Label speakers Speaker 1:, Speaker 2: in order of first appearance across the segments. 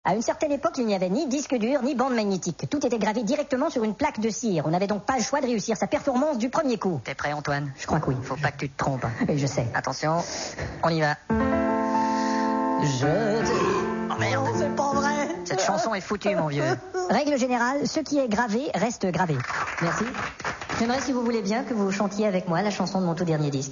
Speaker 1: À une certaine époque, il n'y avait ni disque dur, ni bande magnétique. Tout était gravé directement sur une plaque de cire. On n'avait donc pas le choix de réussir sa performance du premier coup.
Speaker 2: T'es prêt, Antoine?
Speaker 1: Je crois que oui.
Speaker 2: Faut pas que tu te trompes.
Speaker 1: Oui, je sais.
Speaker 2: Attention, on y va. Oh merde,
Speaker 1: c'est pas vrai.
Speaker 2: cette chanson est foutue, mon vieux.
Speaker 1: Règle générale, ce qui est gravé reste gravé. Merci. J'aimerais, si vous voulez bien, que vous chantiez avec moi la chanson de mon tout dernier disque.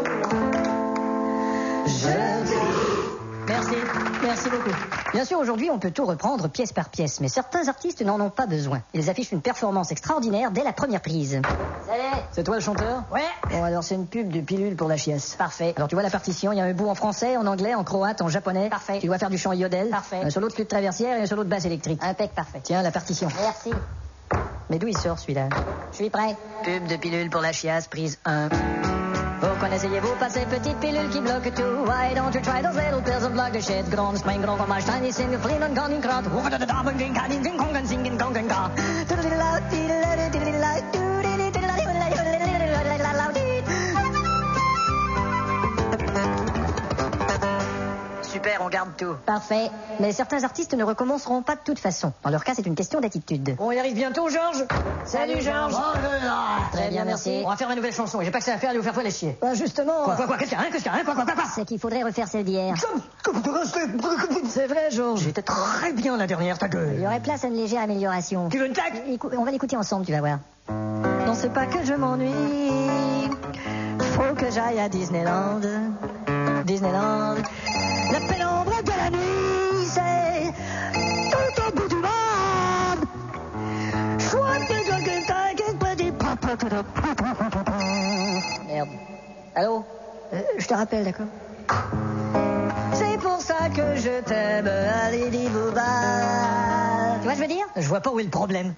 Speaker 1: Merci beaucoup. Bien sûr, aujourd'hui, on peut tout reprendre pièce par pièce, mais certains artistes n'en ont pas besoin. Ils affichent une performance extraordinaire dès la première prise.
Speaker 2: Salut.
Speaker 1: C'est toi le chanteur?
Speaker 2: Ouais.
Speaker 1: Bon, alors c'est une pub de pilule pour la chiasse.
Speaker 2: Parfait.
Speaker 1: Alors tu vois la partition, il y a un bout en français, en anglais, en croate, en japonais.
Speaker 2: Parfait.
Speaker 1: Tu dois faire du chant yodel.
Speaker 2: Parfait.
Speaker 1: Un solo de flûte traversière et un solo de basse électrique.
Speaker 2: Impec, parfait.
Speaker 1: Tiens, la partition.
Speaker 2: Merci.
Speaker 1: Mais d'où il sort celui-là?
Speaker 2: Je suis prêt. Pub de pilule pour la chiasse, prise 1.
Speaker 1: Vous connaissez-vous pas ces petites pilules qui bloquent tout? Why don't you try those little pills that block the shit? Grond, spring, grond, comme tiny single, flin, and gone in crowd. Hoeven de damen, ging, kan in, zing, kong, en zingen, kong, en ga.
Speaker 2: Super, on garde tout.
Speaker 1: Parfait. Mais certains artistes ne recommenceront pas de toute façon. Dans leur cas, c'est une question d'attitude.
Speaker 2: On y arrive bientôt, Georges.
Speaker 1: Salut, Georges. Très bien, merci.
Speaker 2: On va faire une nouvelle chanson. J'ai pas que ça à faire, allez vous faire les chier.
Speaker 1: Justement.
Speaker 2: Quoi, qu'est-ce qu'il y a, Quoi
Speaker 1: C'est qu'il faudrait refaire celle d'hier.
Speaker 2: C'est vrai, Georges. J'étais très bien la dernière, ta gueule.
Speaker 1: Il y aurait place à une légère amélioration.
Speaker 2: Tu veux une claque?
Speaker 1: On va l'écouter ensemble, tu vas voir. Non, c'est pas que je m'ennuie. Faut que j'aille à Disneyland. Disneyland. La pénombre de la nuit, c'est tout au bout du monde. Merde. Allô? Je te rappelle, d'accord? C'est pour ça que je t'aime, allez, dis-vous bye. Tu vois, je veux dire?
Speaker 2: Je vois pas où est le problème.